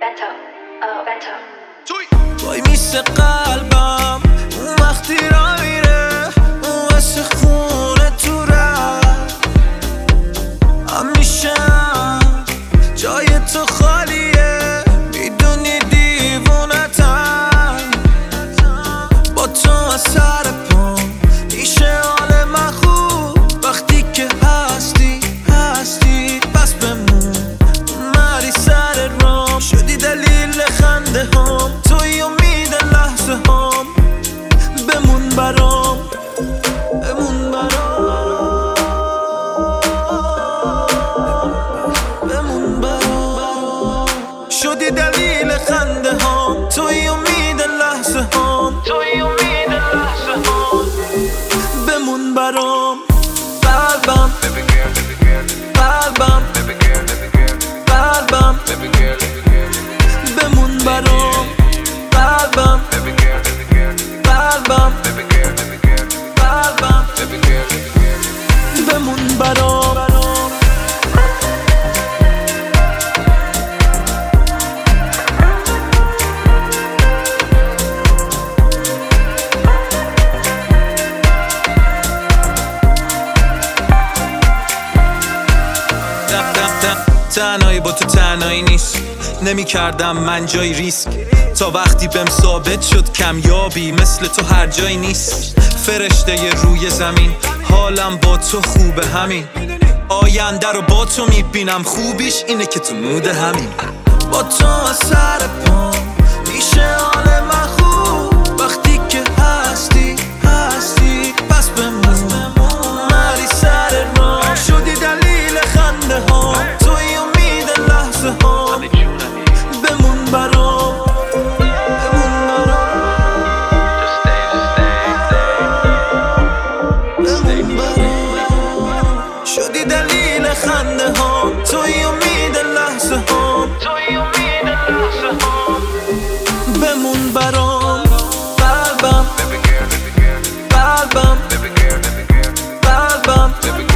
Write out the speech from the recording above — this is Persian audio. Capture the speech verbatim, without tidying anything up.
Bento, oh Bento. وای میسه قلبم اون وقتی را میره اون واسه خونه تو رفت همیشه جای تو خالیه میدونی دیوونتم با تو از سر پام میشه حال من خوب وقتی که هستی هستی بس بمون اومدی سر رام شدی دلیل خنده هم توی امید لحظه هم بمون برام بمون برام بمون برام شدی دلیل خنده هم توی امید لحظه هم توی امید لحظه هم بمون برام قلبم قلبم قلبم بمون برام قلبم قلبم قلبم بمون برام تنهایی با تو تنهایی نیست نمی کردم من جای ریسک تا وقتی بهم ثابت شد کمیابی مثل تو هر جایی نیست فرشته ی روی زمین حالم با تو خوبه همین آینده رو با تو میبینم خوبیش اینه که تو مود همین با تو از سر پام میشه حال من خوب وقتی که هستی هستی پس بمون اومدی سر راه شدی دلیل خنده ها توی امید لحظه ها بمون برام بمون برام شدی دلیل خنده ها توی امید لحظه ها توی امید لحظه ها بمون برام قلبم قلبم قلبم